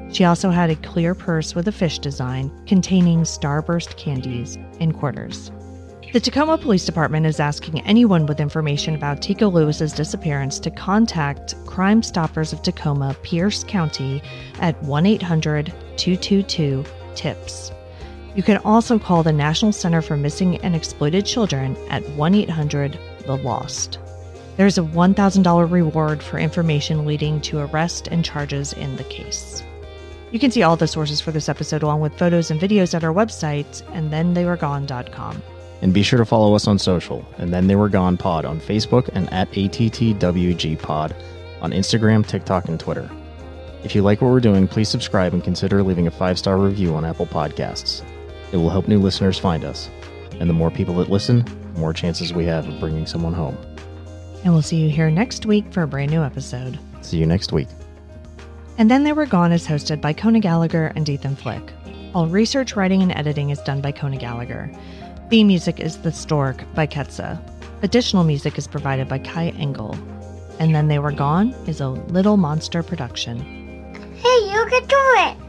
She also had a clear purse with a fish design containing Starburst candies and quarters. The Tacoma Police Department is asking anyone with information about Tika Lewis's disappearance to contact Crime Stoppers of Tacoma, Pierce County at one eight hundred two two two TIPS. You can also call the National Center for Missing and Exploited Children at one eight hundred the lost. There's a one thousand dollars reward for information leading to arrest and charges in the case. You can see all the sources for this episode along with photos and videos at our website, and then they were gone dot com. And be sure to follow us on social, and then they were gone pod on Facebook and at A T T W G pod on Instagram, TikTok, and Twitter. If you like what we're doing, please subscribe and consider leaving a five-star review on Apple Podcasts. It will help new listeners find us. And the more people that listen, the more chances we have of bringing someone home. And we'll see you here next week for a brand new episode. See you next week. And Then They Were Gone is hosted by Kona Gallagher and Ethan Flick. All research, writing, and editing is done by Kona Gallagher. Theme music is The Stork by Ketsa. Additional music is provided by Kai Engel. And Then They Were Gone is a Little Monster production. Hey, you can do it!